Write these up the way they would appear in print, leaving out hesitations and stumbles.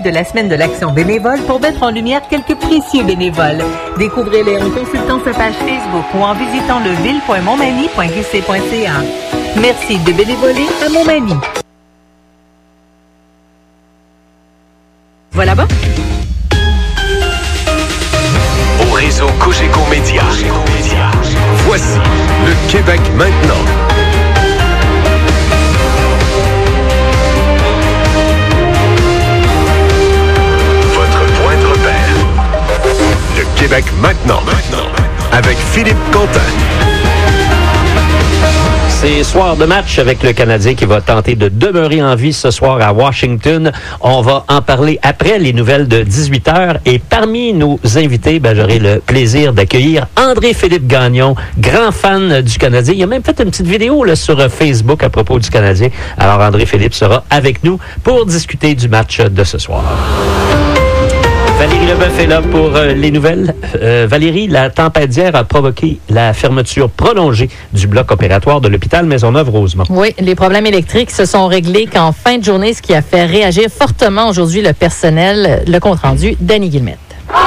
de la Semaine de l'Action bénévole pour mettre en lumière quelques précieux bénévoles. Découvrez-les en consultant sa page Facebook ou en visitant leville.montmagny.qc.ca. Merci de bénévoler à Montmagny. Voilà bon? Au réseau Cogeco Média. Voici le Québec maintenant. Votre point de repère. Le Québec maintenant. Avec Philippe Quentin. C'est soir de match avec le Canadien qui va tenter de demeurer en vie ce soir à Washington. On va en parler après les nouvelles de 18h. Et parmi nos invités, j'aurai le plaisir d'accueillir André-Philippe Gagnon, grand fan du Canadien. Il a même fait une petite vidéo là, sur Facebook à propos du Canadien. Alors André-Philippe sera avec nous pour discuter du match de ce soir. Valérie Leboeuf est là pour les nouvelles. Valérie, la tempête d'hier a provoqué la fermeture prolongée du bloc opératoire de l'hôpital Maisonneuve-Rosemont. Oui, les problèmes électriques se sont réglés qu'en fin de journée, ce qui a fait réagir fortement aujourd'hui le personnel. Le compte-rendu, Danny Guillemette.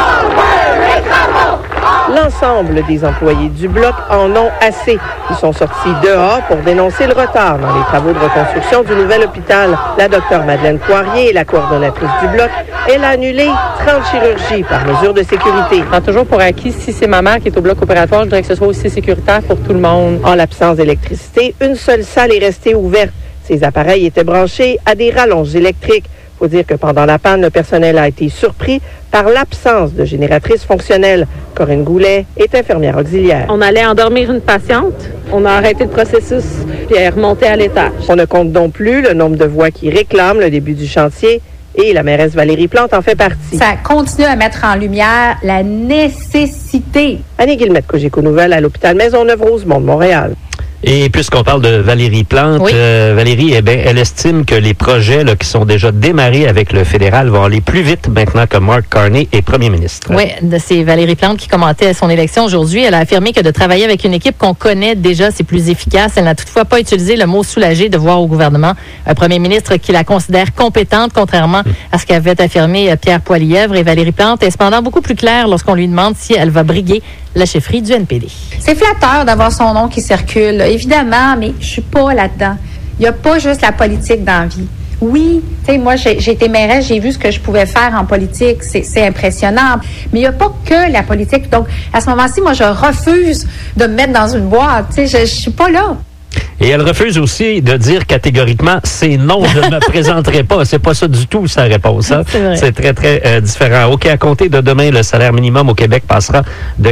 L'ensemble des employés du Bloc en ont assez. Ils sont sortis dehors pour dénoncer le retard dans les travaux de reconstruction du nouvel hôpital. La docteure Madeleine Poirier est la coordonnatrice du Bloc. Elle a annulé 30 chirurgies par mesure de sécurité. Je prends toujours pour acquis, si c'est ma mère qui est au Bloc opératoire, je voudrais que ce soit aussi sécuritaire pour tout le monde. En l'absence d'électricité, une seule salle est restée ouverte. Ces appareils étaient branchés à des rallonges électriques. Il faut dire que pendant la panne, le personnel a été surpris par l'absence de génératrice fonctionnelle. Corinne Goulet est infirmière auxiliaire. On allait endormir une patiente, on a arrêté le processus, puis elle est remontée à l'étage. On ne compte donc plus le nombre de voix qui réclament le début du chantier et la mairesse Valérie Plante en fait partie. Ça continue à mettre en lumière la nécessité. Annie Guillemette, Cogeco Nouvelles à l'hôpital Maisonneuve-Rosemont de Montréal. Et puisqu'on parle de Valérie Plante, oui. Valérie, elle estime que les projets là, qui sont déjà démarrés avec le fédéral vont aller plus vite maintenant que Mark Carney est premier ministre. Oui, c'est Valérie Plante qui commentait son élection aujourd'hui. Elle a affirmé que de travailler avec une équipe qu'on connaît déjà, c'est plus efficace. Elle n'a toutefois pas utilisé le mot soulagé de voir au gouvernement un premier ministre qui la considère compétente, contrairement à ce qu'avait affirmé Pierre Poilievre. Et Valérie Plante est cependant beaucoup plus claire lorsqu'on lui demande si elle va briguer la chefferie du NPD. C'est flatteur d'avoir son nom qui circule, évidemment, mais je suis pas là-dedans. Il n'y a pas juste la politique dans la vie. Oui, tu sais, moi, j'ai été mairesse, j'ai vu ce que je pouvais faire en politique, c'est impressionnant. Mais il n'y a pas que la politique. Donc, à ce moment-ci, moi, je refuse de me mettre dans une boîte. Tu sais, je suis pas là. Et elle refuse aussi de dire catégoriquement c'est non, je ne me présenterai pas. C'est pas ça du tout sa réponse. Hein? C'est très, très différent. OK, à compter de demain, le salaire minimum au Québec passera de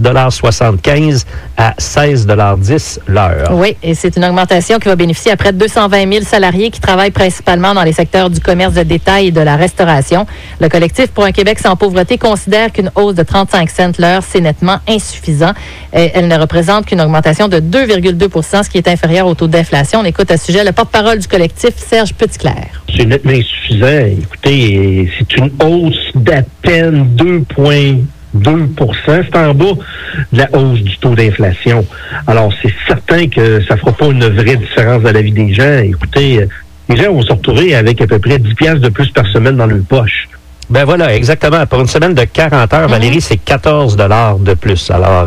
15,75 à 16,10 l'heure. Oui, et c'est une augmentation qui va bénéficier à près de 220 000 salariés qui travaillent principalement dans les secteurs du commerce de détail et de la restauration. Le collectif pour un Québec sans pauvreté considère qu'une hausse de 35 cents l'heure, c'est nettement insuffisant. Elle ne représente qu'une augmentation de 2,2 %, ce qui est inférieur au taux d'inflation. On écoute à ce sujet le porte-parole du collectif, Serge Petitclerc. C'est nettement insuffisant. Écoutez, c'est une hausse d'à peine 2,2 %. C'est en bas de la hausse du taux d'inflation. Alors, c'est certain que ça ne fera pas une vraie différence dans la vie des gens. Écoutez, les gens vont se retrouver avec à peu près 10 piastres de plus par semaine dans leur poche. Ben voilà, exactement. Pour une semaine de 40 heures, Valérie, c'est 14 $ de plus. Alors,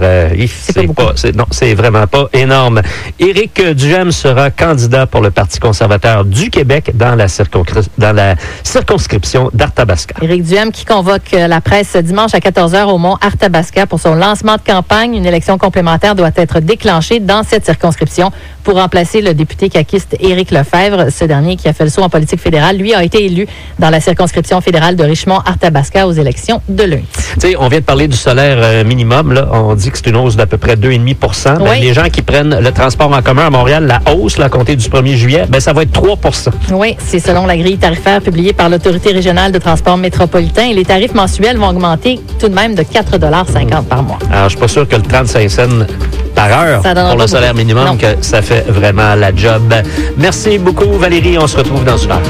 c'est vraiment pas énorme. Éric Duhem sera candidat pour le Parti conservateur du Québec dans la circonscription d'Arthabasca. Éric Duhem qui convoque la presse dimanche à 14h au Mont Arthabasca pour son lancement de campagne. Une élection complémentaire doit être déclenchée dans cette circonscription pour remplacer le député caquiste Éric Lefebvre. Ce dernier qui a fait le saut en politique fédérale, lui, a été élu dans la circonscription fédérale de Richmond-Arthabasca aux élections de lundi. Tu sais, on vient de parler du salaire minimum. Là. On dit que c'est une hausse d'à peu près 2,5 %. Oui. Les gens qui prennent le transport en commun à Montréal, la hausse, là, à compter du 1er juillet, ça va être 3 %. Oui, c'est selon la grille tarifaire publiée par l'Autorité régionale de transport métropolitain. Et les tarifs mensuels vont augmenter tout de même de 4,50 $ par mois. Alors, je suis pas sûr que le 35 cents par heure pour le salaire minimum, non, que ça fait vraiment la job. Merci beaucoup, Valérie. On se retrouve dans une heure.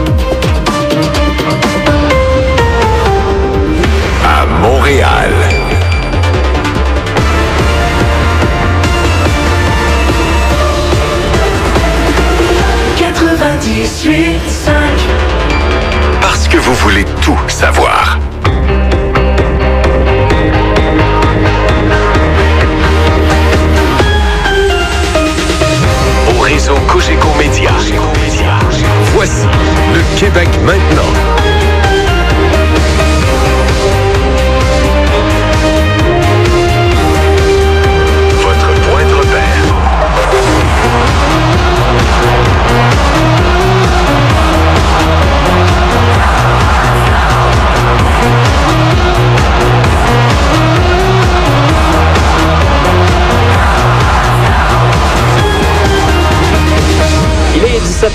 À Montréal. Parce que vous voulez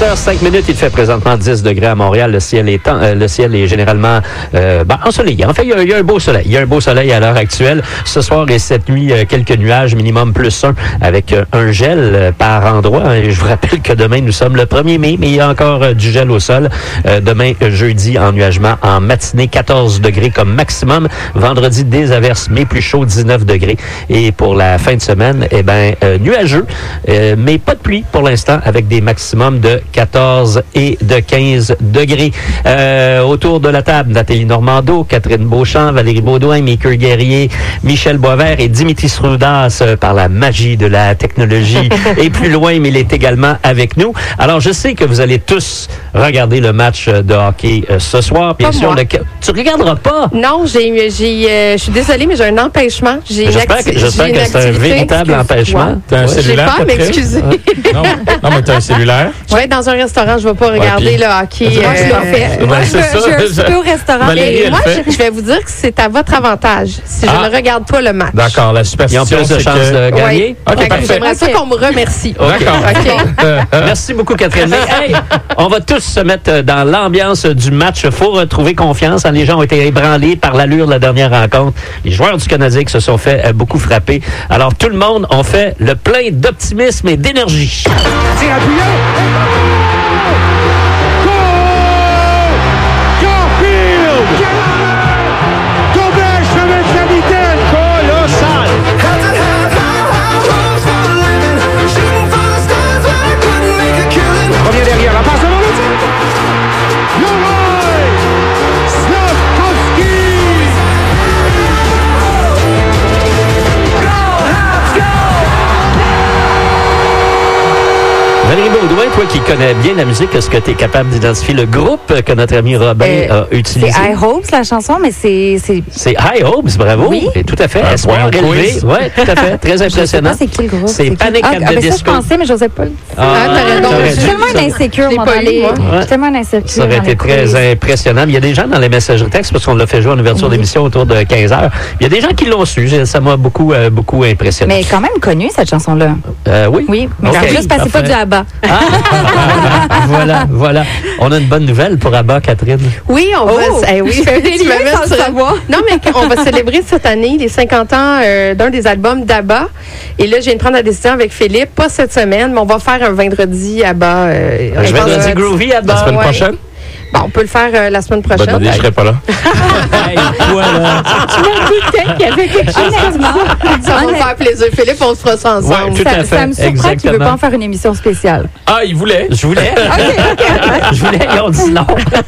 18h05, il fait présentement 10 degrés à Montréal. Le ciel est généralement ensoleillé. En fait, il y a un beau soleil. Il y a un beau soleil à l'heure actuelle. Ce soir et cette nuit, quelques nuages, minimum +1, avec un gel par endroit. Et je vous rappelle que demain, nous sommes le 1er mai, mais il y a encore du gel au sol. Demain, jeudi, ennuagement en matinée, 14 degrés comme maximum. Vendredi, des averses, mais plus chaud, 19 degrés. Et pour la fin de semaine, nuageux, mais pas de pluie pour l'instant, avec des maximums de 14 et de 15 degrés. Autour de la table, Nathalie Normando, Catherine Beauchamp, Valérie Baudouin, Mickey Guerrier, Michel Boisvert et Dimitri Sroudas, par la magie de la technologie, et plus loin, mais il est également avec nous. Alors, je sais que vous allez tous regarder le match de hockey ce soir. Bien sûr, tu regarderas pas? Non, je suis désolée, mais j'ai un empêchement. J'espère que c'est un véritable empêchement. T'as un cellulaire, j'ai pas à m'excuser. Non, mais t'as un cellulaire. Je vais être dans un restaurant, je ne vais pas regarder le hockey. Moi, je c'est ça. suis au restaurant. Et moi, je vais vous dire que c'est à votre avantage si je ne regarde pas le match. D'accord, la superstition, ils ont plus de chances de gagner? Oui. Okay, j'aimerais ça qu'on me remercie. D'accord. Merci beaucoup, Catherine. Mais, hey, on va tous se mettre dans l'ambiance du match. Il faut retrouver confiance. Les gens ont été ébranlés par l'allure de la dernière rencontre. Les joueurs du Canadien qui se sont fait beaucoup frapper. Alors, tout le monde a fait le plein d'optimisme et d'énergie. C'est appuyé. Valérie Baudouin, toi qui connais bien la musique, est-ce que tu es capable d'identifier le groupe que notre ami Robin a utilisé? C'est High Hopes, la chanson, mais c'est... C'est High Hopes, bravo. Oui. Et tout à fait. Espoir élevé. Oui, tout à fait. Très impressionnant. Je sais pas c'est qui le groupe. C'est Panic at the Disco. Ça, je pensais, mais j'osais pas le dire. Je suis tellement un insécure, mon ami. Je suis tellement un insécure. Ça aurait été très impressionnant. Il y a des gens dans les messageries textes, parce qu'on l'a fait jouer en ouverture d'émission autour de 15h. Il y a des gens qui l'ont su. Ça m'a beaucoup impressionné. Mais quand même connue, cette chanson-là. Oui. Oui, mais c'est juste parce que c'est pas du ABBA. Voilà. On a une bonne nouvelle pour ABBA, Catherine. Oui, on va... oui, je fais des liens sans le savoir. Non, mais on va célébrer cette année les 50 ans d'un des albums d'ABBA. Et là, je viens de prendre la décision avec Philippe, pas cette semaine, mais on va faire un vendredi ABBA. Un vendredi groovy ABBA. La semaine prochaine? Bon, on peut le faire la semaine prochaine. Je serai pas là. Voilà. Tu m'as douté qu'il y avait quelque chose. Ça va me faire plaisir. Philippe, on se fera ça ensemble. Ouais, tout à fait. Ça me surprend qu'il ne veut pas en faire une émission spéciale. Ah, il voulait. Je voulais. Je voulais, ils ont dit non.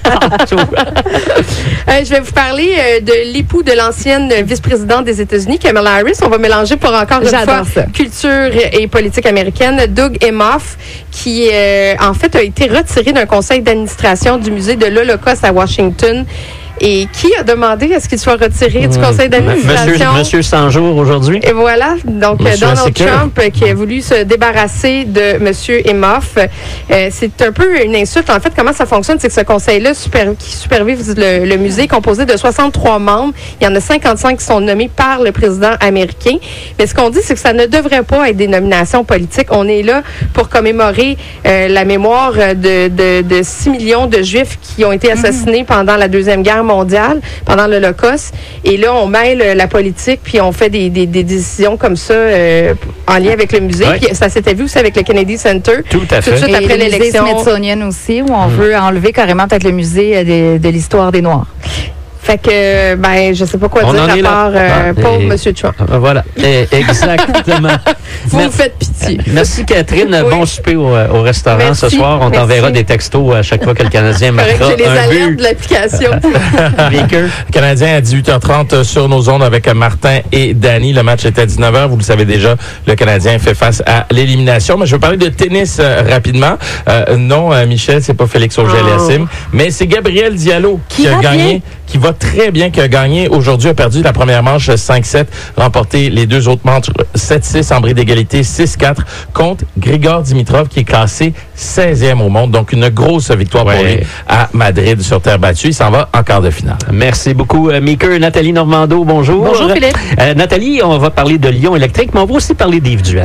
Je vais vous parler de l'époux de l'ancienne vice-présidente des États-Unis, Kamala Harris. On va mélanger pour encore une fois culture et politique américaine. Doug Emhoff, qui en fait a été retiré d'un conseil d'administration du musée de l'Holocauste à Washington. Et qui a demandé à ce qu'il soit retiré du conseil d'administration? Monsieur 100 jours aujourd'hui. Et voilà. Donc, Donald Trump qui a voulu se débarrasser de Monsieur Emhoff. C'est un peu une insulte. En fait, comment ça fonctionne? C'est que ce conseil-là qui supervise le musée, composé de 63 membres. Il y en a 55 qui sont nommés par le président américain. Mais ce qu'on dit, c'est que ça ne devrait pas être des nominations politiques. On est là pour commémorer la mémoire de 6 millions de Juifs qui ont été assassinés pendant la Deuxième Guerre mondiale, pendant l'Holocauste. Et là, on mêle la politique, puis on fait des décisions comme ça en lien avec le musée. Ouais. Puis ça s'était vu aussi avec le Kennedy Center. Tout à fait. Tout de suite après l'élection. Le musée Smithsonian aussi, où on veut enlever carrément peut-être le musée de l'histoire des Noirs. Fait que, je sais pas quoi dire à part pauvre M. Trump. Voilà, exactement. Vous me faites pitié. Merci, Catherine. Oui. Bon souper au restaurant. Merci. Ce soir. On t'enverra des textos à chaque fois que le Canadien marquera un but. J'ai les alertes de l'application. Le Canadien à 18h30 sur nos ondes avec Martin et Danny. Le match est à 19h. Vous le savez déjà, le Canadien fait face à l'élimination. Mais je veux parler de tennis rapidement. Non, Michel, c'est pas Félix Auger-Aliassime, mais c'est Gabriel Diallo qui a gagné, qui va très bien, qui a gagné aujourd'hui, a perdu la première manche 5-7, remporté les deux autres manches 7-6 en bris d'égalité 6-4 contre Grigor Dimitrov qui est classé 16e au monde. Donc une grosse victoire pour lui à Madrid sur terre battue. Il s'en va en quart de finale. Merci beaucoup, Mickey. Nathalie Normando, bonjour. Bonjour, Philippe. Nathalie, on va parler de Lyon électrique, mais on va aussi parler d'Yves Duhaime.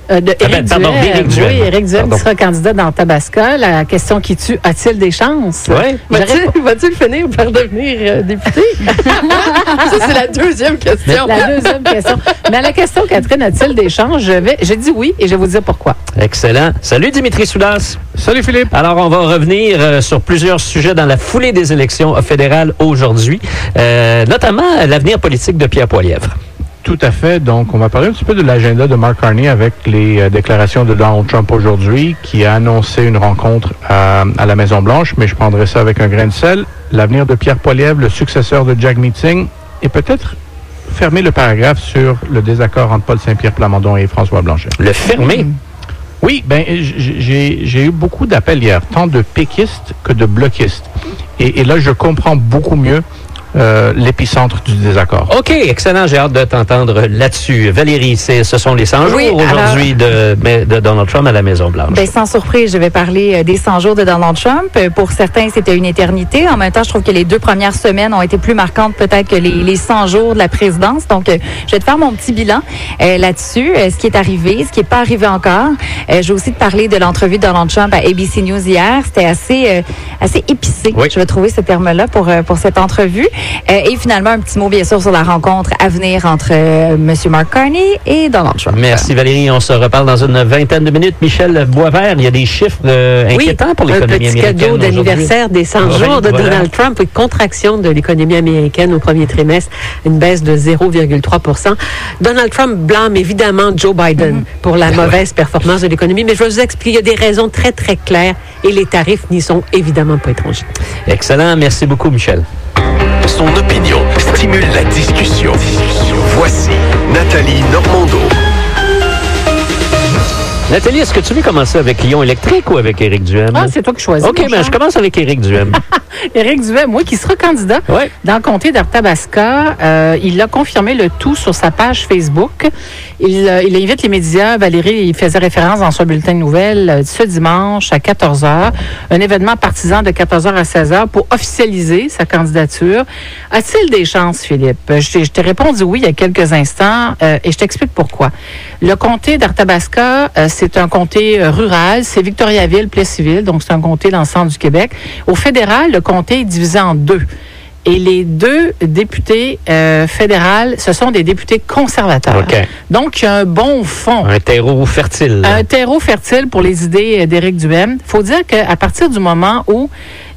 Éric Duhem. Oui, Éric Duhem qui sera candidat dans Tabasca. La question qui tue, a-t-il des chances? Oui. Va-t-il finir par devenir député? Ça, c'est la deuxième question. Mais la question, Catherine, a-t-il des chances? Je dis oui et je vais vous dire pourquoi. Excellent. Salut Dimitri Soulas. Salut Philippe. Alors, on va revenir sur plusieurs sujets dans la foulée des élections fédérales aujourd'hui, notamment l'avenir politique de Pierre Poilievre. Tout à fait. Donc, on va parler un petit peu de l'agenda de Mark Carney avec les déclarations de Donald Trump aujourd'hui, qui a annoncé une rencontre à la Maison-Blanche, mais je prendrai ça avec un grain de sel. L'avenir de Pierre Poilievre, le successeur de Jack Meeting, et peut-être fermer le paragraphe sur le désaccord entre Paul Saint-Pierre Plamondon et François Blanchet. Le fermer? Oui, ben j'ai eu beaucoup d'appels hier, tant de péquistes que de bloquistes. Et là, je comprends beaucoup mieux l'épicentre du désaccord. OK, excellent. J'ai hâte de t'entendre là-dessus. Valérie, ce sont les 100 jours aujourd'hui de Donald Trump à la Maison-Blanche. Ben, sans surprise, je vais parler des 100 jours de Donald Trump. Pour certains, c'était une éternité. En même temps, je trouve que les 2 premières semaines ont été plus marquantes peut-être que les 100 jours de la présidence. Donc, je vais te faire mon petit bilan là-dessus, ce qui est arrivé, ce qui n'est pas arrivé encore. Je vais aussi te parler de l'entrevue de Donald Trump à ABC News hier. C'était assez épicé, je vais trouver ce terme-là pour cette entrevue. Et finalement, un petit mot, bien sûr, sur la rencontre à venir entre M. Mark Carney et Donald Trump. Merci, Valérie. On se reparle dans une vingtaine de minutes. Michel Boisvert, il y a des chiffres inquiétants pour l'économie américaine. Un petit cadeau d'anniversaire des 100 jours de Donald Trump. Une contraction de l'économie américaine au premier trimestre, une baisse de 0,3 %. Donald Trump blâme évidemment Joe Biden pour la mauvaise performance de l'économie, mais je vais vous expliquer, il y a des raisons très, très claires et les tarifs n'y sont évidemment pas étrangers. Excellent. Merci beaucoup, Michel. Son opinion stimule la discussion. Voici Nathalie Normando. Nathalie, est-ce que tu veux commencer avec Lyon Électrique ou avec Éric Duhem? Ah, c'est toi qui choisis. OK, ben je commence avec Éric Duhem. Éric Duhem, oui, qui sera candidat dans le comté d'Arthabasca. Il a confirmé le tout sur sa page Facebook. Il invite les médias. Valérie, il faisait référence dans son bulletin de nouvelles ce dimanche à 14h. Un événement partisan de 14h à 16h pour officialiser sa candidature. A-t-il des chances, Philippe? Je t'ai répondu oui il y a quelques instants et je t'explique pourquoi. Le comté d'Arthabasca, c'est un comté rural. C'est Victoriaville, Plessisville, donc c'est un comté dans le centre du Québec. Au fédéral, le comté est divisé en 2. Et les 2 députés fédérales, ce sont des députés conservateurs. Okay. Donc, il y a un bon fond. Un terreau fertile. Un terreau fertile pour les idées d'Éric Duhem. Il faut dire qu'à partir du moment où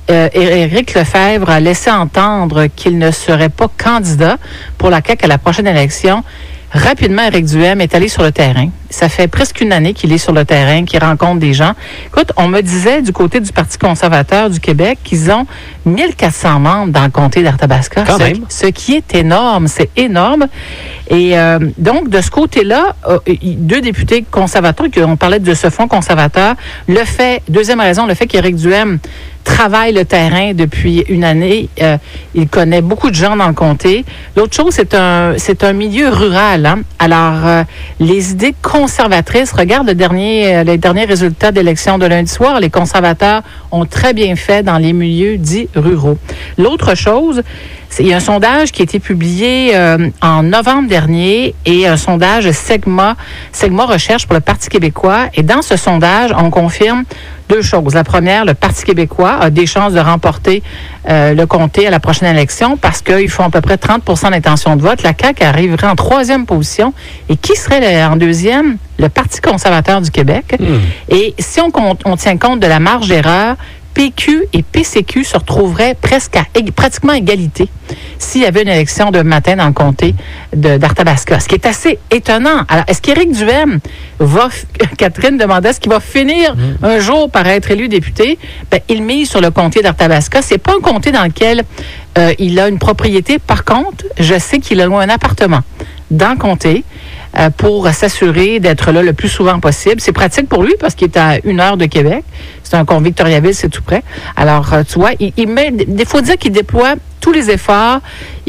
Éric Lefebvre a laissé entendre qu'il ne serait pas candidat pour la CAQ à la prochaine élection, rapidement, Éric Duhem est allé sur le terrain. Ça fait presque une année qu'il est sur le terrain, qu'il rencontre des gens. Écoute, on me disait du côté du Parti conservateur du Québec qu'ils ont 1400 membres dans le comté d'Arthabasca. Ce qui est énorme, c'est énorme. Et donc, de ce côté-là, 2 députés conservateurs, on parlait de ce fonds conservateur, deuxième raison, le fait qu'Éric Duhem travaille le terrain depuis une année. Il connaît beaucoup de gens dans le comté. L'autre chose, c'est un milieu rural. Hein? Alors, les idées conservatrices, regarde les derniers résultats d'élection de lundi soir. Les conservateurs ont très bien fait dans les milieux dits ruraux. L'autre chose, il y a un sondage qui a été publié en novembre dernier et un sondage Segma Recherche pour le Parti québécois. Et dans ce sondage, on confirme 2 choses. La première, le Parti québécois a des chances de remporter le comté à la prochaine élection parce qu'ils font à peu près 30 % d'intention de vote. La CAQ arriverait en 3e position. Et qui serait en 2e? Le Parti conservateur du Québec. Et si on tient compte de la marge d'erreur, PQ et PCQ se retrouveraient pratiquement à égalité s'il y avait une élection de matin dans le comté d'Arthabasca. Ce qui est assez étonnant. Alors, est-ce qu'Éric Duhem Catherine demandait, est-ce qu'il va finir un jour par être élu député? Ben, il mise sur le comté d'Arthabasca. C'est pas un comté dans lequel il a une propriété. Par contre, je sais qu'il a loué un appartement dans le comté pour s'assurer d'être là le plus souvent possible. C'est pratique pour lui parce qu'il est à 1 heure de Québec. C'est un comte Victoriaville, c'est tout près. Alors, tu vois, il faut dire qu'il déploie tous les efforts.